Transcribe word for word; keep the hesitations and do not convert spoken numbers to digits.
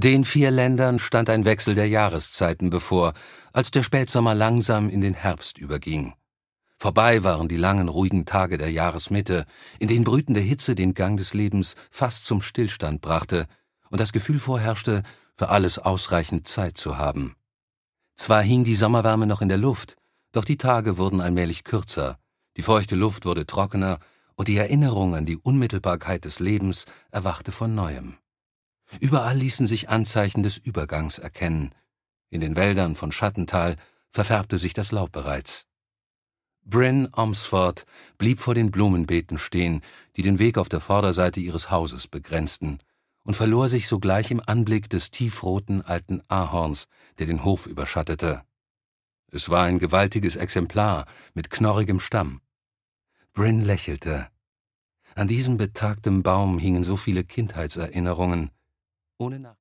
Den vier Ländern stand ein Wechsel der Jahreszeiten bevor, als der Spätsommer langsam in den Herbst überging. Vorbei waren die langen, ruhigen Tage der Jahresmitte, in denen brütende Hitze den Gang des Lebens fast zum Stillstand brachte und das Gefühl vorherrschte, für alles ausreichend Zeit zu haben. Zwar hing die Sommerwärme noch in der Luft, doch die Tage wurden allmählich kürzer, die feuchte Luft wurde trockener und die Erinnerung an die Unmittelbarkeit des Lebens erwachte von Neuem. Überall ließen sich Anzeichen des Übergangs erkennen. In den Wäldern von Schattental verfärbte sich das Laub bereits. Bryn Omsford blieb vor den Blumenbeeten stehen, die den Weg auf der Vorderseite ihres Hauses begrenzten, und verlor sich sogleich im Anblick des tiefroten alten Ahorns, der den Hof überschattete. Es war ein gewaltiges Exemplar mit knorrigem Stamm. Bryn lächelte. An diesem betagten Baum hingen so viele Kindheitserinnerungen. Ohne